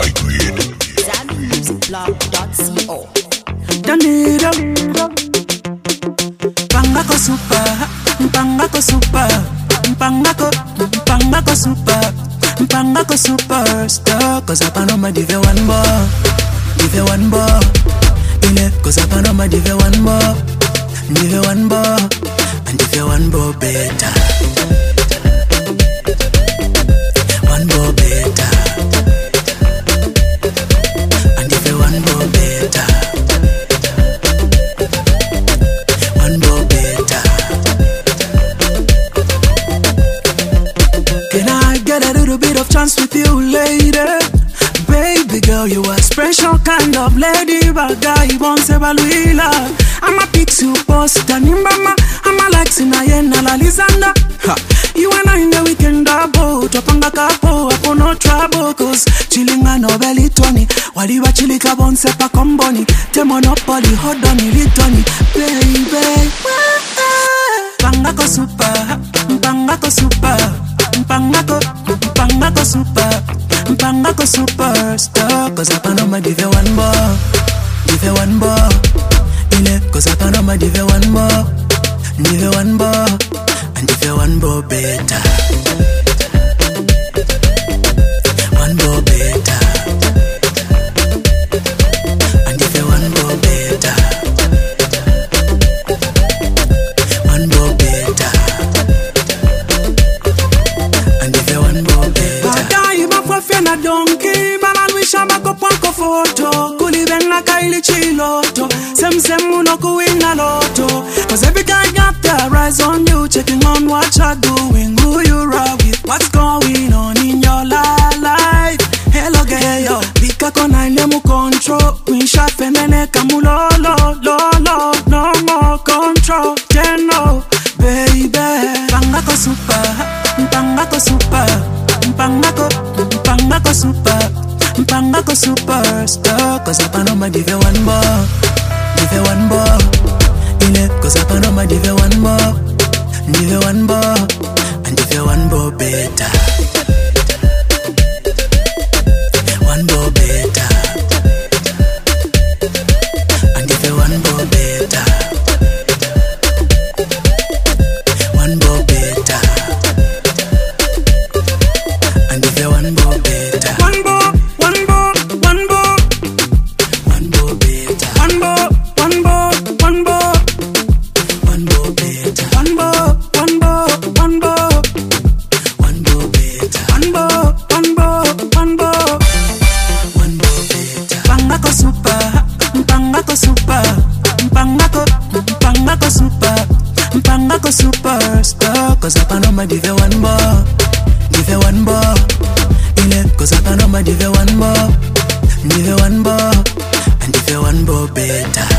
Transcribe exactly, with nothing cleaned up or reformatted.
high grade. ZambianMusicBlog dot co. Danilo Pangako super, Pangako super, Pangako, Pangako super, Pangako superstar. Cause I know my diva one more, diva one more. Ile, cause I know my diva one more, diva one more, and diva one more better. One more better, and diva one more better. Chance with you later, baby girl, you a special kind of lady. But guy won't ever luila. I'm a pixie post and mama. I'm a like Sinayena la Lizanda. You and I in the weekend double. Topanga kapo, apo no trouble. Cause chilling a nobeli tony. Wali wa chili kabon sepa komboni. Te monopoly, hold on ilitoni. Baby, Pangako super, Pangako super, Pangako, Pangako super, Pangako superstar. Cause I know my diva one more, diva one more. Ile, cause I know my diva one more, diva one more, and diva one more better. One more better, and diva one more better. One more better. Na donkey, man, wish I'm a couple photo. Kuli benna kaili chiloto. Sem sem unoku win a lotto. Cause every guy got their eyes on you, checking on what you're doing, who you are with, what's going on in your life. Hello, girl, Vika kona ile mu control. Winsha femene kamulo lo lo lo. No more control, no, baby. Pangako super, Pangako super, Pangako. Pangako super, Pangako superstar. Cause I know my diva one more, diva one more. Ile, cause I know my diva one more, diva one more, and diva one more better. One more better, and diva one more better. One more better, and diva one more better. Pangako superstar. Cause I know my diva one more, diva one more. Ile, cause I know my diva one more, diva one more, and diva one more better.